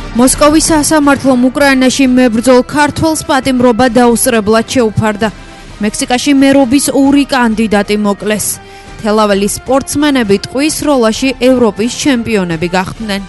მოსკოვის სასამართლომ უკრაინაში მებრძოლ ქართველს პატიმრობა დაუსწრებლად შეუფარდა. მექსიკაში მერობის 2 კანდიდატი მოკლეს. თელაველის სპორტსმენები ტყვის როლაში ევროპის ჩემპიონები გახდნენ.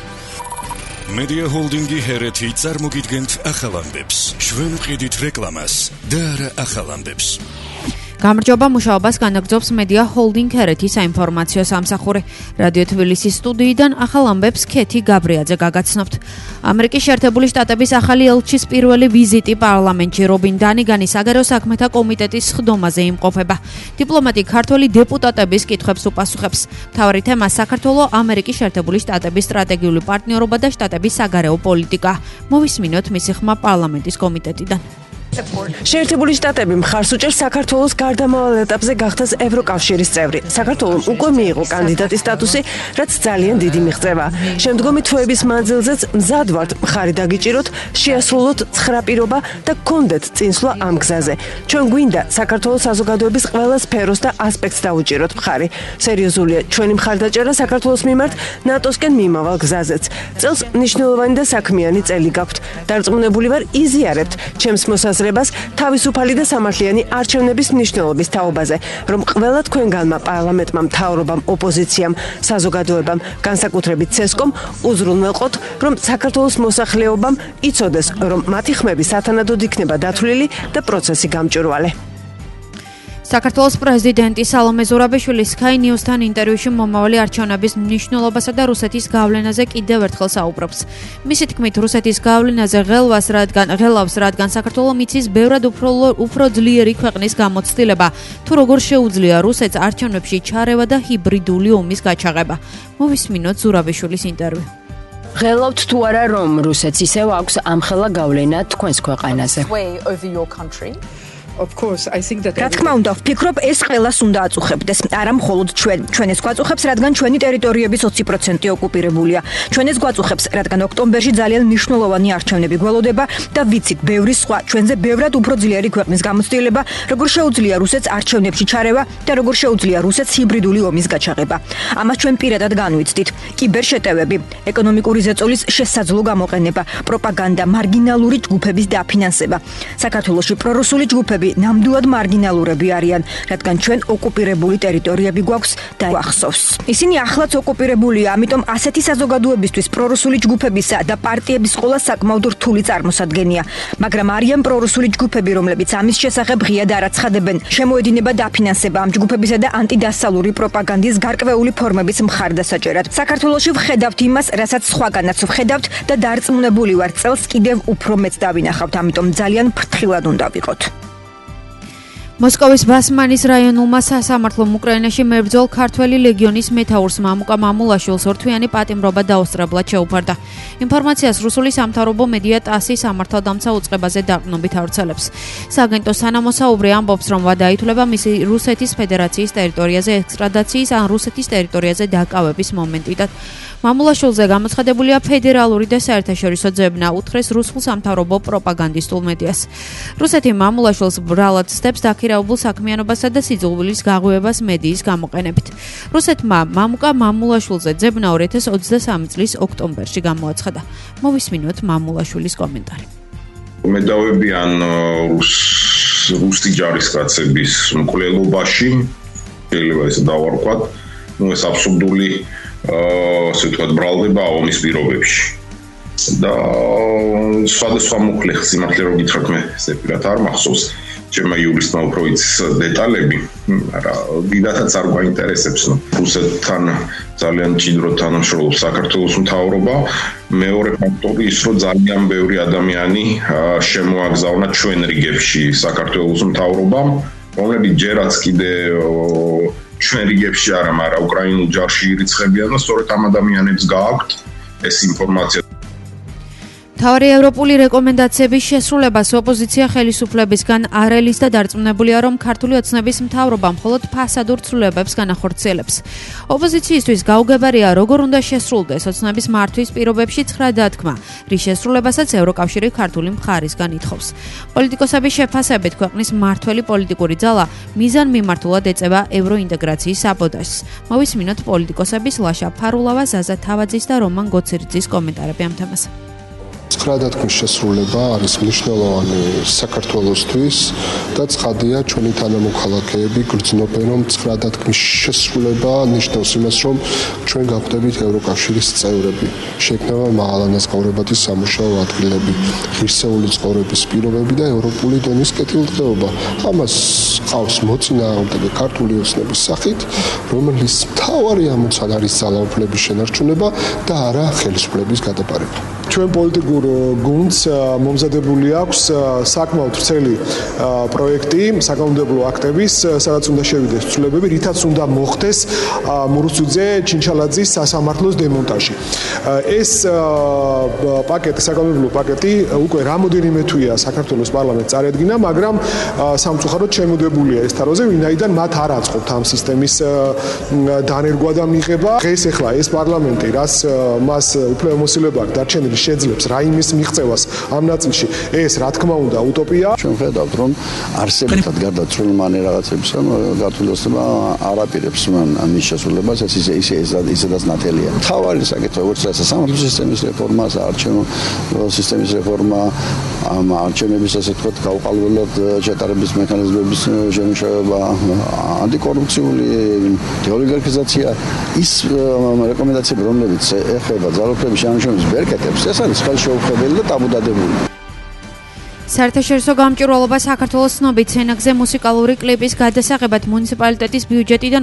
Media Holdingi Hereti წარმოგიდგენთ ახალ ამბებს. ჩვენ ვყიდით რეკლამას და არა ახალ ამბებს. გამარჯობა, მუშაობას განაგრძობს Media Holding Hereti საინფორმაციო სამსახური. რადიო თბილისის სტუდიიდან ახალ ამბებს ქეთი გაბრიაძე გაგაცნობთ. ამერიკის შეერთებული შტატების ახალი ელჩის პირველი ვიზიტი პარლამენტში რობინ დანიგანი საგარეო საქმეთა კომიტეტის სხდომაზე იმყოფება. დიპლომატი ქართველი დეპუტატების კითხვებს უპასუხებს. მთავარი თემა საქართველოს ამერიკის შეერთებული შტატების სტრატეგიული პარტნიორობა და შტატების საგარეო პოლიტიკა. მოვისმინოთ მისი ხმა პარლამენტის კომიტეტიდან. შეერთებული შტატები მხარს უჭერს საქართველოს გარდამავალ ეტაპზე გახდას ევროკავშირის წევრი. საქართველოს უკვე მიიღო კანდიდატის სტატუსი, რაც ძალიან დიდი მიღწევა. შემდგომი თვეების მანძილზეც მზად ვართ მხარი დაგიჭიროთ, შეასრულოთ 9 პირობა და გქონდეთ წინსვლა ამ გზაზე. ჩვენ გვინდა საქართველოს საზოგადოების ყველა სფეროს და ასპექტს დაუჭიროთ მხარი. სერიოზულია ჩვენი მხარდაჭერა საქართველოს მიმართ ნატოსკენ მიმავალ გზაზეც. წელს მნიშვნელოვანი და საქმიანი წელი გაქვთ. დარწმუნებული ვარ, იზიარებთ ჩემს მოსაზრებას თავისუფალი და სამართლიანი არჩევნების მნიშვნელობის თაობაზე, რომ ყველა თქვენგანმა პარლამენტმა, მთავრობამ, ოპოზიციამ, საზოგადოებამ, განსაკუთრებით ცესკომ უზრუნველყოთ, რომ საქართველოს მოსახლეობამ იცოდეს, რომ მათი ხმები სათანადოდ იქნება დათვლილი და პროცესი გამჭვირვალე. საქართველოს პრეზიდენტი სალომე ზურაბიშვილი Sky News-თან ინტერვიუში მომავალი არჩევნების მნიშვნელობასა და რუსეთის გავლენაზე კიდევ ერთხელ საუბრობს. მისი თქმით, რუსეთის გავლენაზე ღელავს, რადგან საქართველოს მიცის ბევრად უფრო ძლიერი ქვეყნის გამოცდილება, თუ როგორ შეუძლია რუსეთს არჩევნებში ჩარევა და ჰიბრიდული ომის გაჩაღება. მოვისმინოთ ზურაბიშვილის ინტერვიუ. ღელავთ თუ არა, რომ რუსეთს ისევ აქვს ამხელა გავლენა თქვენს ქვეყანაზე? რა თქმა უნდა, ვფიქრობ, ეს ყველას უნდა აწუხებდეს. არა მხოლოდ ჩვენს გვაწუხებს, რადგან ჩვენი ტერიტორიების 20% ოკუპირებულია. ჩვენს გვაწუხებს, რადგან ოქტომბერში ძალიან მნიშვნელოვანი არჩევნები გველოდება და ვიცით, ბევრი სხვა ჩვენზე ბევრად უფრო ძლიერი ქვეყნის გამოცდილება, როგორ შეუძლია რუსეთს არჩევნებში ჩარევა და როგორ შეუძლია რუსეთს ჰიბრიდული ომის გაჩაღება. ამას ჩვენ პირადად განვიცდით. კიბერშეტევები, ეკონომიკური ზეწოლის შესაძლო გამოყენება, პროპაგანდა, მარგინალური ჯგუფების დაფინანსება. საქართველოში პრორუსული ჯგუფები ნამდვილად მარგინალურები არიან, რადგან ჩვენ ოკუპირებული ტერიტორიები გვაქვს და გვახსოვს. ისინი ახლაც ოკუპირებულია, ამიტომ ასეთი საზოგადოებისთვის პრორუსული ჯგუფებისა და პარტიების ყოლა საკმაოდ რთული წარმოსადგენია. მაგრამ არიან პრორუსული ჯგუფები, რომლებიც ამის შესახებ ღიად არ აცხადებენ. შემოედინება დაფინანსება ამ ჯგუფებისა და ანტიდასალური პროპაგანდის გარკვეული ფორმების მხარდასაჭერად. საქართველოში ვხედავთ იმას, რასაც სხვაგანაც ვხედავთ და დარწმუნებული ვარ, წელს კიდევ უფრო მეც დავინახავთ, ამიტომ ძალიან ფრთხილად უნდა ვიყოთ. მოსკოვის ბასმანის რაიონულმა სასამართლომ უკრაინაში მებრძოლ ქართველი ლეგიონის მეთაურს მამუკა მამულაშვილს ორთვიანი პატიმრობა დაუსწრებლად შეუფარდა. ინფორმაციას რუსული სამთავრობო მედია ტასი სამართალდამცა უწყებაზე დაყრდნობით ავრცელებს. სააგენტოს თანამოსაუბრე ამბობს, რომ ვადა ითვლება მისი რუსეთის ფედერაციის ტერიტორიაზე ექსტრადაციის ან რუსეთის ტერიტორიაზე დაკავების მომენტიდან. მამულაშვილზე გამოცხადებულია ფედერალური და საერთაშორისო ძებნა, უთხრეს რუსულ სამთავრობო პროპაგანდისტულ მედიას. რუსეთი მამულაშვილს ბრალად ცდებს დაქირავებულ საქმიანობასა და სიძულვილის გაღვივებას მედიის გამოყენებით. რუსეთმა მამუკა მამულაშვილზე ძებნა 2023 წლის ოქტომბერში გამოაცხადა. მოვისმინოთ მამულაშვილის კომენტარი. მედავებიან რუსი ჯარისკაცების მკვლელობაში, შეიძლება ესე დავარქვათ, ეს აბსურდული ასე ვთქვათ, ბრალდება ომის პირობებში. და სხვადასხვა მუხლეხ სიმართლე რო გითხრათ, მე ესე პირად არ მახსოვს, ჩემმა იურისტმა უფრო იცის დეტალები, მაგრამ დიდათაც არ გვაინტერესებს, რუსეთთან ძალიან მჭიდროდ თანამშრომლობს საქართველოს მთავრობა. მეორე ფაქტორი ის, რომ ძალიან ბევრი ადამიანი შემოაგზავნა ჩვენ რიგებში საქართველოს მთავრობამ, რომლებიც ჯერაც კიდე ჩვენ რიგებში არა, მაგრამ უკრაინულ ჯარში ირიცხებიან და სწორედ ამ ადამიანებს გააქვთ ეს ინფორმაცია. მთავარი ევროპული რეკომენდაციების შესრულებას ოპოზიცია ხელისუფლებისგან არ ელის და დარწმუნებულია, რომ ქართული ოცნების მთავრობა მხოლოდ ფასადურ ცვლილებებს განახორციელებს. ოპოზიციისთვის გაუგებარია, როგორ უნდა შესრულდეს ოცნების მართვის პირობებში 9 დათქმა, რის შესრულებასაც ევროკავშირი ქართული მხარისგან ითხოვს. პოლიტიკოსების შეფასებით, ქვეყნის მმართველი პოლიტიკური ძალა მიზანმიმართულად ეწევა ევროინტეგრაციის საბოდაშს. მოვისმინოთ პოლიტიკოსების ლაშა ფარულავა, ზაზა თავაძის და რომან გოცირიძის კომენტარები ამ თემაზე. 9 შესრულება არის მნიშვნელოვანი საქართველოსთვის და ცხადია ჩვენი თანამოქალაქეები გრძნობენ რომ 9 შესრულება ნიშნავს იმას რომ ჩვენ გავხდებით ევროკავშირის წევრები შექმნება მაღალანაზღაურებადი სამუშაო ადგილები ღირსეული ცხოვრების პირობები და ევროპული დონის კეთილდღეობა ამას ყავს მოწინააღმდეგე ქართული ოცნების სახით რომელიც მთავარი ამოცანა არის ძალაუფლების შენარჩუნება და არა ხელისუფლების გადაბარება ჩვენ პოლიტიკურ გუნდს მომზადებული აქვს საკმაოდ ვრცელი პროექტი, საკანონმდებლო აქტების, სადაც უნდა შევიდეს ცვლილებები, რითაც უნდა მოხდეს მურუსიძე ჩინჩალაძის სასამართლოს დემონტაჟი. ეს პაკეტი, საკანონმდებლო პაკეტი უკვე რამოდენიმე თვეა საქართველოს პარლამენტს წარედგინა, მაგრამ სამწუხაროდ შემოდებულია ეს თაროზე, ვინაიდან მათ არ აწყობთ ამ სისტემის დანერგვა და მიღება. დღეს ახლა ეს პარლამენტი, რაც მას უფლებამოსილება აქვს დარჩენილი შეძლებს რაიმის მიღწევას ამ ნაწილში ეს რა თქმა უნდა утоპია ჩვენ ხედავთ რომ არსებითად გარდა წვრილმანი რაღაცებისა გათვლილება არ აპირებს მან ამის შესრულებას ეს ისედაც ნათელია თავარი საკითხი როგორც სასამართლო სისტემის რეფორმა საარჩევნო სისტემის რეფორმა ამ არჩევნების ასე ვთქვათ გაუყალბებლად ჩატარების მექანიზმების შემუშავება ანტიკორუფციული დეოლიგარქიზაცია ის რეკომენდაციები რომლებიც ეხება ძალაუფლების შენარჩუნების ბერკეტებს ეს არის ხელშეუხებელი და ტაბუდადებული. საერთაშორისო გამჭვირვალობა საქართველოს ცნობით სენაკზე მუსიკალური კლიპის გადასაღებად მუნიციპალიტეტის ბიუჯეტიდან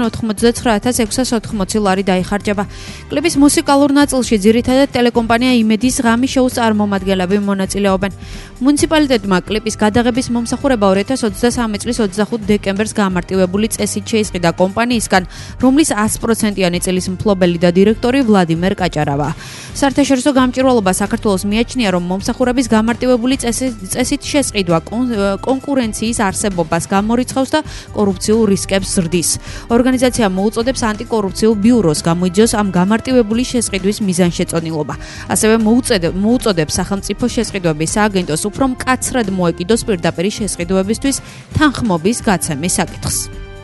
89680 ლარი დაიხარჯება. კლიპის მუსიკალურ ნაწილში ძირითადად ტელეკომპანია იმედის ღამის შოუს წარმომადგენლები მონაწილეობენ. მუნიციპალიტეტმა კლიპის გადაღების მომსახურება 2023 წლის 25 დეკემბერს გამარტივებული წესით შეისყიდა კომპანიისგან, რომლის 100%-იანი წილის მფლობელი და დირექტორი ვლადიმერ კაჭარავა. საერთაშორისო გამჭვირვალობა საქართველოს მიაჩნია, რომ მომსახურების გამარტივებული წესით შესყიდვა კონკურენციის არსებობას გამორიცხავს და კორუფციულ რისკებს ზრდის. ორგანიზაცია მოუწოდებს ანტიკორუფციულ ბიუროს გამოიძიოს ამ გამარტივებული შესყიდვის მიზანშეწონილობა. ასევე მოუწოდებს სახელმწიფო შესყიდვების სააგენტოს უფრო მკაცრად მოეკიდოს პირდაპირ შესყიდვებისთვის თანხმობის გაცემის საკითხს.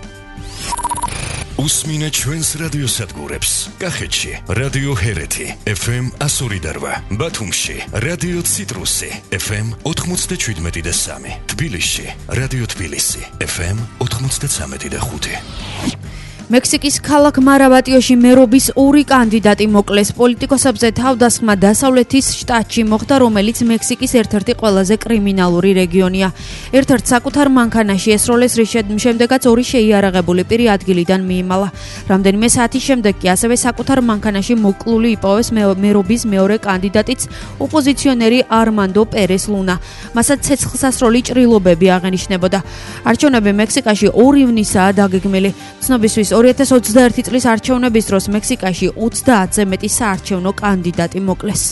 უსმინე ჩვენს რადიოსადგურებს. კახეთში რადიო ჰერეთი FM 102.8, ბათუმში რადიო ციტრუსი FM 97.3, თბილისში რადიო თბილისი FM 93.5. მექსიკის ქალაქ მარაბატიოში მერობის ორი კანდიდატი მოკლეს. პოლიტიკოსებზე თავდასხმა დასავლეთის შტატში მოხდა, რომელიც მექსიკის ერთ-ერთი ყველაზე კრიმინალური რეგიონია. ერთ-ერთ საკუთარ მანქანაში ესროლეს, რის შემდეგაც ორი შეიარაღებული პირი ადგილიდან მიიმალა. რამდენიმე საათის შემდეგ კი ასევე საკუთარ მანქანაში მოკლული იპოვეს მერობის მეორე კანდიდატიც, ოპოზიციონერი არმანდო პერეს ლუნა. მასაც ცეცხლსასროლი ჭრილობები აღენიშნებოდა. არჩევნები მექსიკაში 2 ივნისაა დაგეგმილი. ცნობისთვის 2021 წლის არჩევნების დროს მექსიკაში 30-ზე მეტი საარჩევნო კანდიდატი მოკლეს.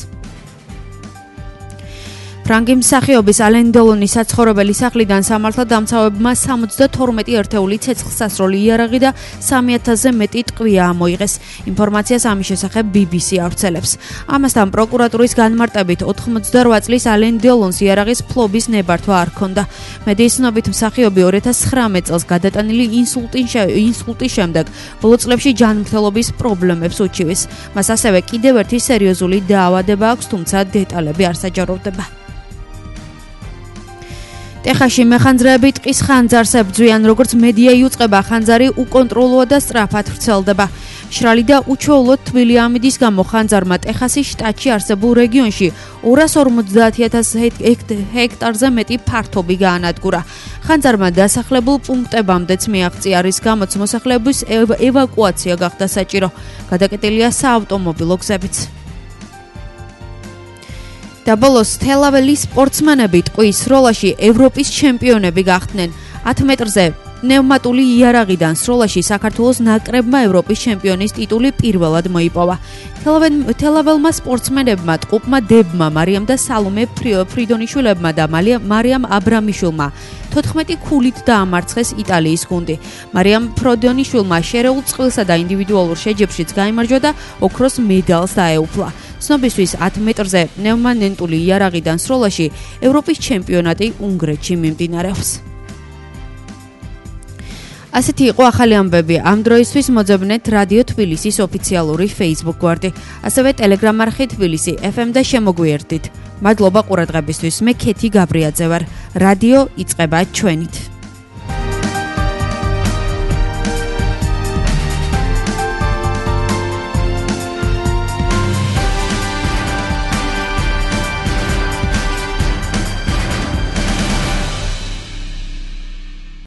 ფრანგი მსახიობის ალენ დელონის საცხოვრებელი სახლიდან სამართალდამცავებმა 72 ერთეული ცეცხლსასროლი იარაღი და 3000-ზე მეტი ტყვია ამოიღეს. ინფორმაციას ამის შესახებ BBC ავრცელებს. ამასთან პროკურატურის განმარტებით 88 წლის ალენ დელონს იარაღის ფლობის ნებართვა არ ჰქონდა. მედიის ცნობით მსახიობი 2019 წელს გადატანილი ინსულტის შემდეგ ბოლო წლებში ჯანმრთელობის პრობლემებს უჩივის. მას ასევე კიდევ ერთი სერიოზული დაავადება აქვს, თუმცა დეტალები არ საჯაროვდება. ტეხასში მეხანძრეები ტყის ხანძარს ებრძვიან, როგორც მედია იუწყება, ხანძარი უკონტროლოა და სწრაფად ვრცელდება. მშრალი და უჩვეულოდ თბილი ამიდის გამო ხანძარმა ტეხასის შტატში არსებულ რეგიონში 250,000 ჰექტარზე მეტი ფართობი გაანადგურა. ხანძარმა დასახლებულ პუნქტებამდეც მიაღწია, რის გამოც მოსახლეობის ევაკუაცია გახდა საჭირო. გადაკეტილია საავტომობილო გზებიც. და ბოლოს თელაველის სპორტსმენები ტყვის სროლაში ევროპის ჩემპიონები გახდნენ. 10 მეტრზე პნევმატული იარაღიდან სროლაში საქართველოს ნაკრებმა ევროპის ჩემპიონის ტიტული პირველად მოიპოვა. თელაველმა სპორტსმენებმა ტყუპმა დებმა მარიამ და სალომე ფრიდონიშვილებმა და მარიამ აბრამიშვილმა 14 ქულით დაამარცხეს იტალიის გუნდი. მარიამ ფრიდონიშვილმა შერეულ წყვილსა და ინდივიდუალურ შეჯიბრშიც გაიმარჯვა და ოქროს მედალს დაეუფლა. ცნობისთვის 10 მეტრზე პნევმატული იარაღიდან სროლაში ევროპის ჩემპიონატი უნგრეთში მიმდინარეობს. ასეთი იყო ახალი ამბები. ამ დროისთვის მოძებნეთ რადიო თბილისის ოფიციალური Facebook გვერდი, ასევე Telegram არხი თბილისი FM და შემოგვიერთდით. მადლობა ყურადღებისთვის. მე ქეთი გაბრიაძე ვარ. რადიო იწყება ჩვენით.